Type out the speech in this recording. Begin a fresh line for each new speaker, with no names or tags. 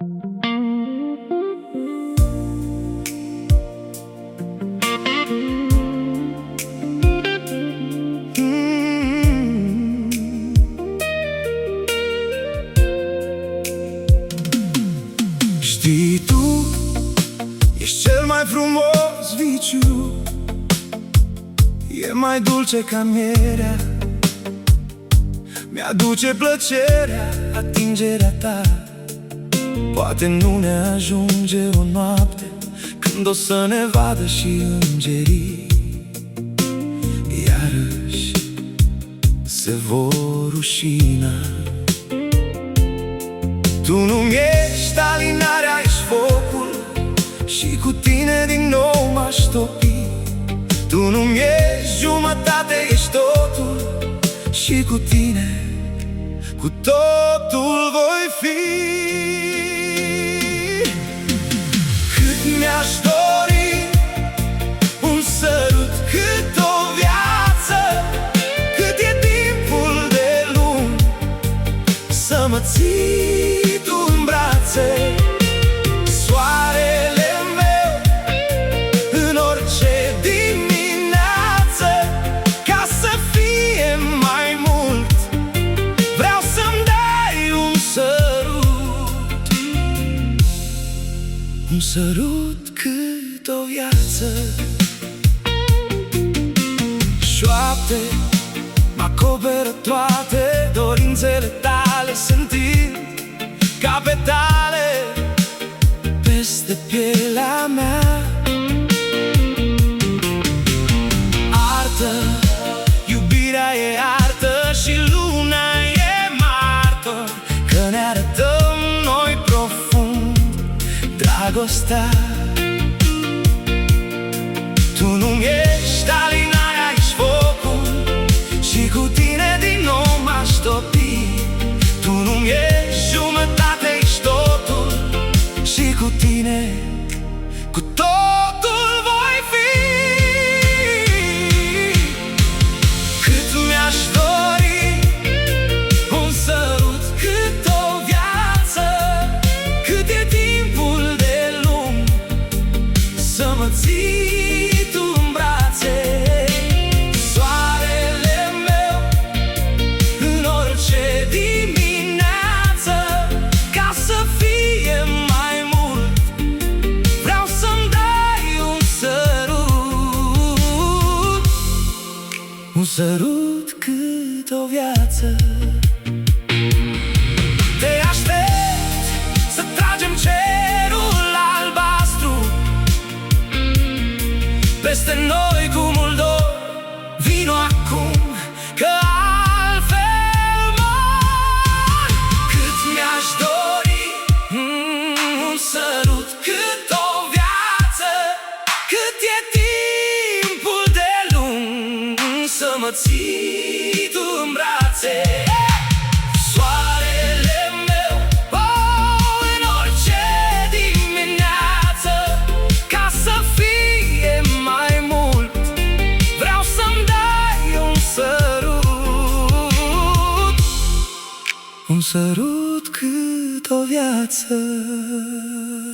Știi tu, ești cel mai frumos viciu, e mai dulce ca mierea, mi-aduce plăcerea atingerea ta. Poate nu ne ajunge o noapte când o să ne vadă și îngerii, iarăși se vor rușina. Tu nu-mi ești alinarea, ești focul, și cu tine din nou m-aș topi. Tu nu-mi ești jumătate, ești totul, și cu tine cu totul voi fi. Cât mi-aș dori un sărut, cât o viață, cât e timpul de lung, să mă ții tu în brațe, soarele meu, în orice dimineață, ca să fie mai mult, vreau să-mi dai un sărut, un sărut cât o viață. Șoapte mă acoperă toate dorințele tale, sentind ca petale peste pielea mea. Artă, iubirea e artă și luna e martor, că ne arătăm noi profund dragostea. Tu nu-mi ești alinarea, ești focul, și cu tine din nou m-aș topi. Tu nu-mi ești jumătate, ești totul, și cu tine cu totul voi fi. Cât mi-aș dori un sărut, cât o viață, cât e timpul de lung, să mă ții tu în brațe, soarele meu, în orice dimineață, ca să fie mai mult, vreau să-mi dai un sărut, un sărut cât o viață. Te aștept să tragem cerul albastru peste noi cu mult dor. Vino acum, că altfel mor. Cât mi-aș dori un sărut, cât o viață, cât e timpul de lung, să mă ții tu în brațe, soarele meu, în orice dimineață, ca să fie mai mult, vreau să-mi dai un sărut, un sărut cât o viață.